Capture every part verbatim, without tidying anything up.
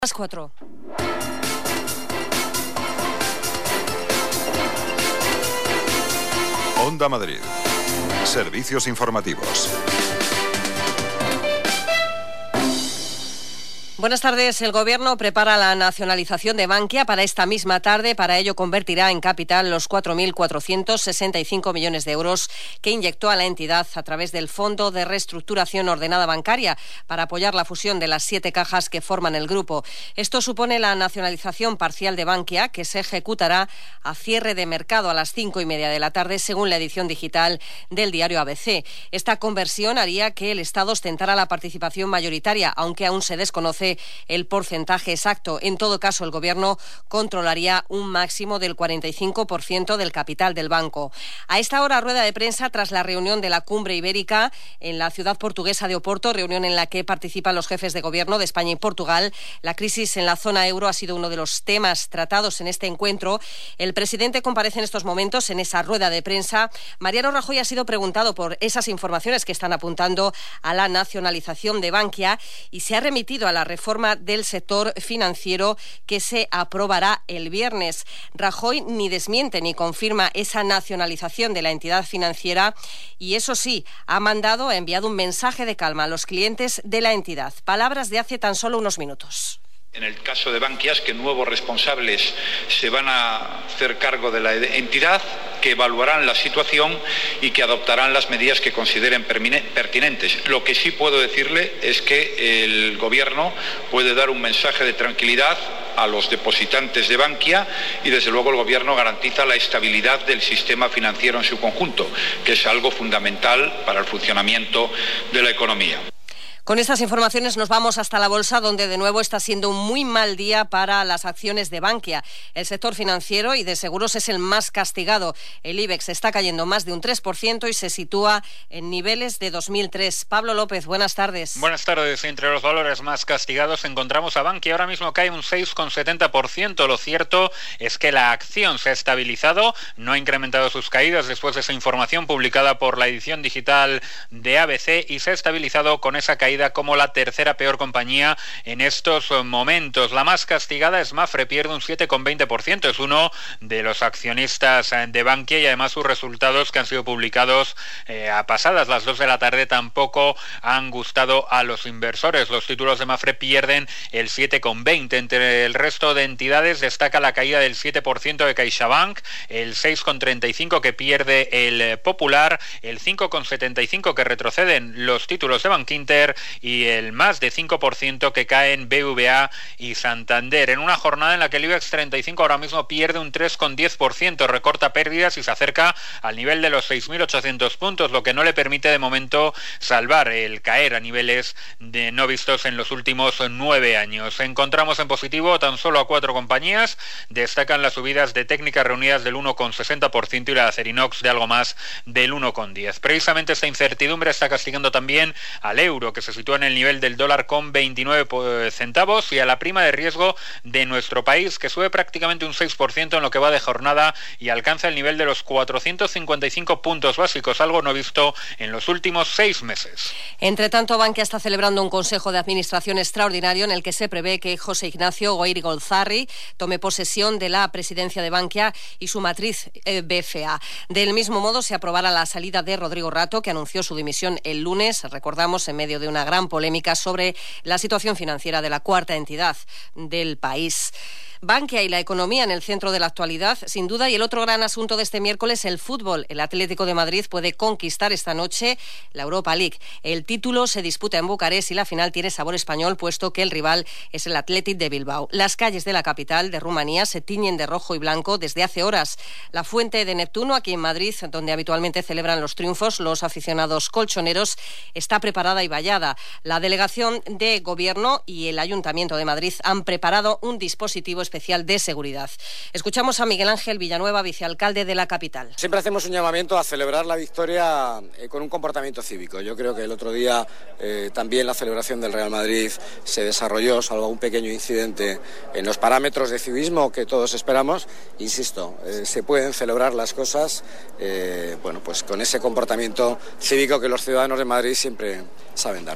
Las cuatro. Onda Madrid. Servicios informativos. Buenas tardes. El Gobierno prepara la nacionalización de Bankia para esta misma tarde. Para ello convertirá en capital los cuatro mil cuatrocientos sesenta y cinco millones de euros que inyectó a la entidad a través del Fondo de Reestructuración Ordenada Bancaria para apoyar la fusión de las siete cajas que forman el grupo. Esto supone la nacionalización parcial de Bankia, que se ejecutará a cierre de mercado a las cinco y media de la tarde, según la edición digital del diario A B C. Esta conversión haría que el Estado ostentara la participación mayoritaria, aunque aún se desconoce el porcentaje exacto. En todo caso, el Gobierno controlaría un máximo del cuarenta y cinco por ciento del capital del banco. A esta hora, rueda de prensa tras la reunión de la Cumbre Ibérica en la ciudad portuguesa de Oporto, reunión en la que participan los jefes de Gobierno de España y Portugal. La crisis en la zona euro ha sido uno de los temas tratados en este encuentro. El presidente comparece en estos momentos en esa rueda de prensa. Mariano Rajoy ha sido preguntado por esas informaciones que están apuntando a la nacionalización de Bankia y se ha remitido a la reforma del sector financiero que se aprobará el viernes. Rajoy ni desmiente ni confirma esa nacionalización de la entidad financiera y, eso sí, ha mandado, ha enviado un mensaje de calma a los clientes de la entidad. Palabras de hace tan solo unos minutos. En el caso de Bankia, que nuevos responsables se van a hacer cargo de la entidad, que evaluarán la situación y que adoptarán las medidas que consideren pertinentes. Lo que sí puedo decirle es que el Gobierno puede dar un mensaje de tranquilidad a los depositantes de Bankia y, desde luego, el Gobierno garantiza la estabilidad del sistema financiero en su conjunto, que es algo fundamental para el funcionamiento de la economía. Con estas informaciones nos vamos hasta la bolsa, donde de nuevo está siendo un muy mal día para las acciones de Bankia. El sector financiero y de seguros es el más castigado. El IBEX está cayendo más de un tres por ciento y se sitúa en niveles de dos mil tres. Pablo López, buenas tardes. Buenas tardes. Entre los valores más castigados encontramos a Bankia. Ahora mismo cae un seis coma setenta por ciento. Lo cierto es que la acción se ha estabilizado, no ha incrementado sus caídas después de esa información publicada por la edición digital de A B C y se ha estabilizado con esa caída como la tercera peor compañía en estos momentos. La más castigada es Mapfre, pierde un siete coma veinte por ciento. Es uno de los accionistas de Bankia y además sus resultados, que han sido publicados eh, a pasadas las dos de la tarde, tampoco han gustado a los inversores. Los títulos de Mapfre pierden el siete coma veinte por ciento. Entre el resto de entidades destaca la caída del siete por ciento de CaixaBank, el seis coma treinta y cinco por ciento que pierde el Popular, el cinco coma setenta y cinco por ciento que retroceden los títulos de Bankinter y el más de cinco por ciento que caen B V A y Santander, en una jornada en la que el IBEX treinta y cinco ahora mismo pierde un tres coma diez por ciento, recorta pérdidas y se acerca al nivel de los seis mil ochocientos puntos, lo que no le permite de momento salvar el caer a niveles de no vistos en los últimos nueve años. Encontramos en positivo tan solo a cuatro compañías. Destacan las subidas de Técnicas Reunidas del uno coma sesenta por ciento y la de Acerinox de algo más del uno coma diez por ciento. Precisamente esta incertidumbre está castigando también al euro, que se sitúa en el nivel del dólar con veintinueve centavos, y a la prima de riesgo de nuestro país, que sube prácticamente un seis por ciento en lo que va de jornada y alcanza el nivel de los cuatrocientos cincuenta y cinco puntos básicos, algo no visto en los últimos seis meses. Entre tanto, Bankia está celebrando un consejo de administración extraordinario en el que se prevé que José Ignacio Goirigolzarri tome posesión de la presidencia de Bankia y su matriz eh, B F A. Del mismo modo, se aprobará la salida de Rodrigo Rato, que anunció su dimisión el lunes, recordamos, en medio de una gran polémica sobre la situación financiera de la cuarta entidad del país. Bankia y la economía en el centro de la actualidad, sin duda, y el otro gran asunto de este miércoles, el fútbol. El Atlético de Madrid puede conquistar esta noche la Europa League. El título se disputa en Bucarest y la final tiene sabor español, puesto que el rival es el Athletic de Bilbao. Las calles de la capital de Rumanía se tiñen de rojo y blanco desde hace horas. La Fuente de Neptuno, aquí en Madrid, donde habitualmente celebran los triunfos los aficionados colchoneros, está preparada y vallada. La delegación de Gobierno y el Ayuntamiento de Madrid han preparado un dispositivo especial de seguridad. Escuchamos a Miguel Ángel Villanueva, vicealcalde de la capital. Siempre hacemos un llamamiento a celebrar la victoria eh, con un comportamiento cívico. Yo creo que el otro día eh, también la celebración del Real Madrid se desarrolló, salvo un pequeño incidente, en los parámetros de civismo que todos esperamos. Insisto, eh, se pueden celebrar las cosas eh, bueno, pues con ese comportamiento cívico que los ciudadanos de Madrid siempre saben dar.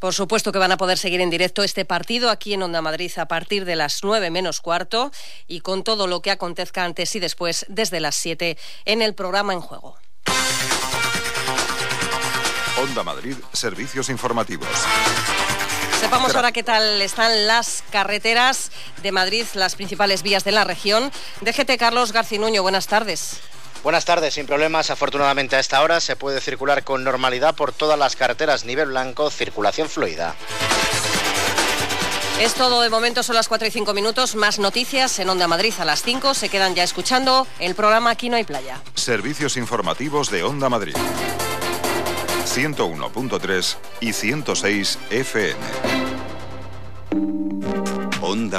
Por supuesto que van a poder seguir en directo este partido aquí en Onda Madrid a partir de las nueve menos cuarto y con todo lo que acontezca antes y después desde las siete en el programa En Juego. Onda Madrid, servicios informativos. Sepamos ahora qué tal están las carreteras de Madrid, las principales vías de la región. D G T Carlos Garcinuño, buenas tardes. Buenas tardes, sin problemas. Afortunadamente a esta hora se puede circular con normalidad por todas las carreteras, nivel blanco, circulación fluida. Es todo de momento, son las cuatro y cinco minutos. Más noticias en Onda Madrid a las cinco. Se quedan ya escuchando el programa Aquí no hay playa. Servicios informativos de Onda Madrid. ciento uno punto tres y ciento seis F M. Onda